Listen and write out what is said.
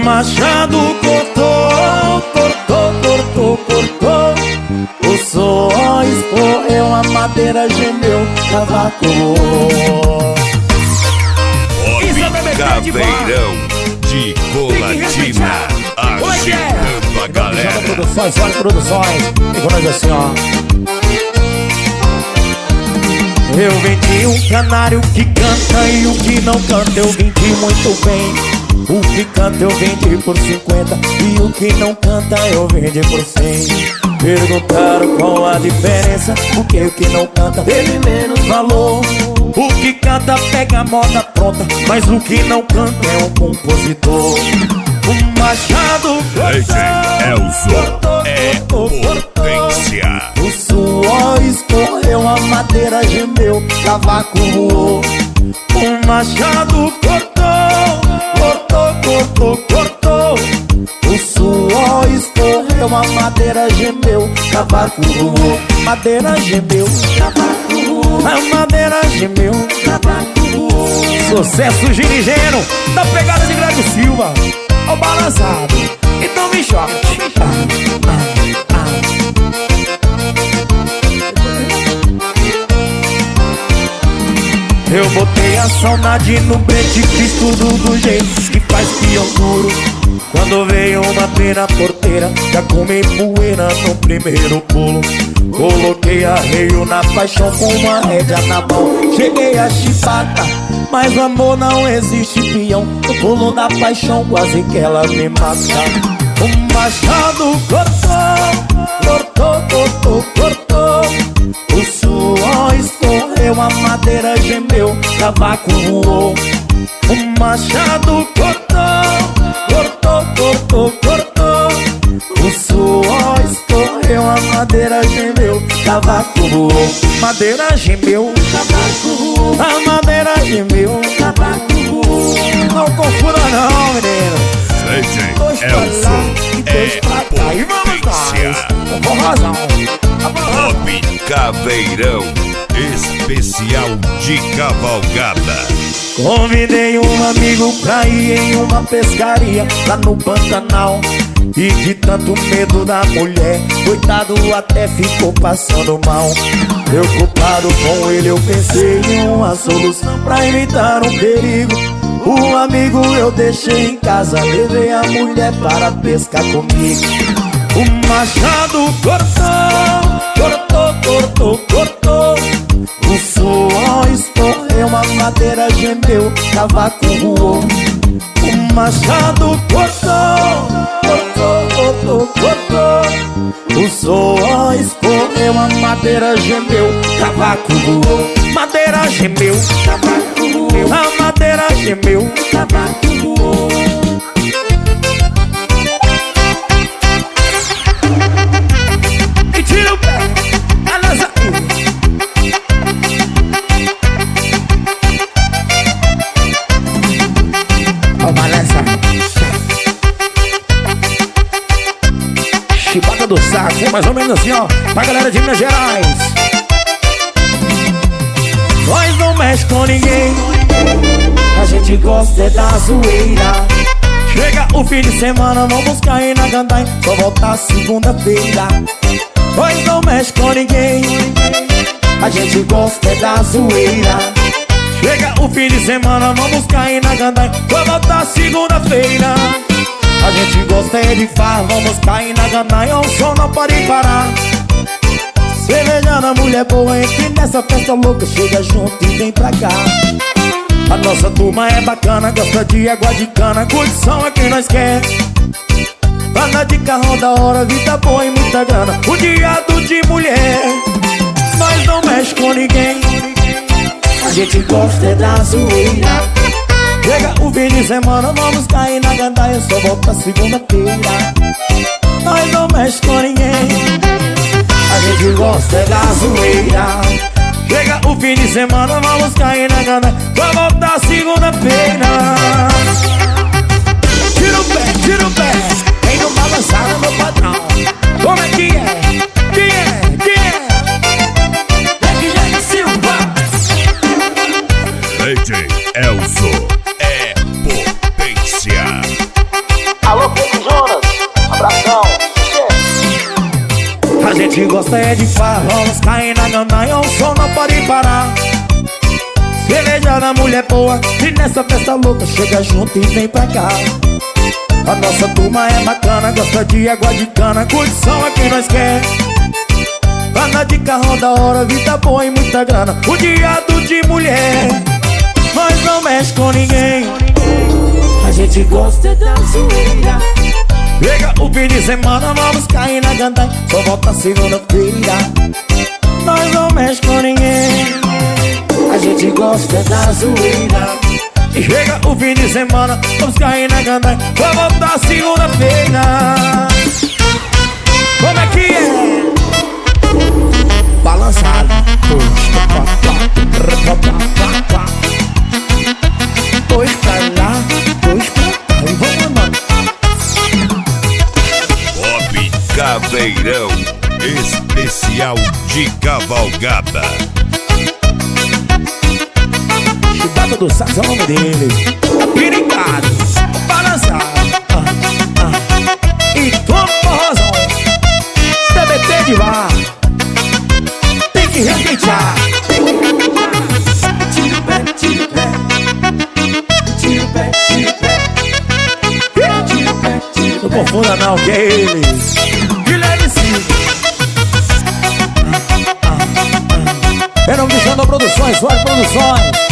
O machado cortou, cortou, cortou, cortou. O suor escorreu, a madeira gemeu, cavaco voou. Caveirão de Colatina, agitando a galera. Produções, olha produções. E com nós assim, ó. Eu vendi um canário que canta e o que não canta eu vendi muito bem. O que canta eu vendi por 50 e o que não canta eu vendi por 100. Perguntaram qual a diferença, porque o que não canta teve menos valor. O que canta pega a moda pronta, mas o que não canta é um compositor. O machado Elzo é potência. O suor escorreu, a madeira gemeu, cavaco voou. O machado cortou, cortou, cortou, cortou. O suor escorreu, a madeira gemeu, cavaco voou. Madeira gemeu, cavaco voou. A madeira gemeu, cavaco voou. Sucesso girigeno, da pegada de Greg Silva. Ó balançado, então me choque. Eu botei a saudade no brete, fiz tudo do jeito que faz peão duro. Quando veio uma pena porteira, já comi poeira no primeiro pulo. Coloquei arreio na paixão com uma rédea na mão. Cheguei a chibata, mas o amor não existe, peão. No pulo da paixão quase que ela me mata. O machado cortou, cortou, cortou, cortou. O suor escorreu, a madeira gemeu, cavaco voou. O machado cortou, cortou, cortou, cortou. O suor escorreu, a madeira gemeu, cavaco voou. Madeira gemeu, cavaco voou. A madeira gemeu, cavaco voou. Não confunda não, menino. Elzo é potência. Com razão. Bob Caveirão, especial de cavalgada. Convidei um amigo pra ir em uma pescaria lá no Pantanal. E de tanto medo da mulher, coitado até ficou passando mal. Preocupado com ele eu pensei em uma solução pra evitar um perigo. O amigo eu deixei em casa, levei a mulher para pescar comigo. O machado cortou, cortou, cortou, cortou. O suor escorreu, a madeira gemeu, cavaco voou. O machado cortou, cortou, cortou, cortou. O suor escorreu, a madeira gemeu, cavaco voou. Madeira gemeu, cavaco voou. A madeira gemeu, cavaco voou. E tira o pé, alas ó, balança. Chibata do saco, mais ou menos assim, ó, pra galera de Minas Gerais. Nós não mexe com ninguém, a gente gosta é da zoeira. Chega o fim de semana, vamos cair na gandaia, só voltar segunda-feira. Nós não mexe com ninguém, a gente gosta é da zoeira. Chega o fim de semana, vamos cair na gandaia, só voltar segunda-feira. A gente gosta é de farra, vamos cair na gandaia, o som não pode parar. Cervejando a mulher boa, entre nessa festa louca, chega junto e vem pra cá. A nossa turma é bacana, gosta de água de cana, curtição é quem nós quer. Anda de carro da hora, vida boa e muita grana, o diado de mulher. Nós não mexe com ninguém, a gente gosta é da zoeira. Chega o fim de semana, vamos cair na gandaia, só volta segunda-feira. Nós não mexe com ninguém, a gente gosta é da zoeira. Chega o fim de semana, vamos cair na gandaia, só voltar segunda-feira. Tira o pé, vem no balançar, meu patrão. Como é que é? Quem é? Quem é? Greg Silva. DJ Elzo é potência. vamos cair na gandaia, o som não pode parar. Cerveja da mulher boa, e nessa festa louca chega junto e vem pra cá. A nossa turma é bacana, gosta de água de cana, curtição é quem nós quer. Anda de carro da hora, vida boa e muita grana, o diado de mulher. Nós não mexe com ninguém, a gente gosta da zoeira. Chega o fim de semana, vamos cair na gandaia, só volta segunda-feira. Nós não mexe com ninguém, a gente gosta da zoeira. E chega o fim de semana, vamos cair na gandaia, só volta segunda-feira. Como é que é? Balançado. Dois pra lá, dois pra cá, e vamos andando. Pop Caveirão especial de cavalgada. Chibata do Sax é o nome dele. Piricado, balançado. E toma forrozão. TBT de bar. Tem que respeitar. Tira o pé, tira o pé. Tira o pé, tira o pé. Tira o pé, tira o pé. Não confunda não, que é ele. Guilherme Silva. Era um bichão da Produções, Suas Produções.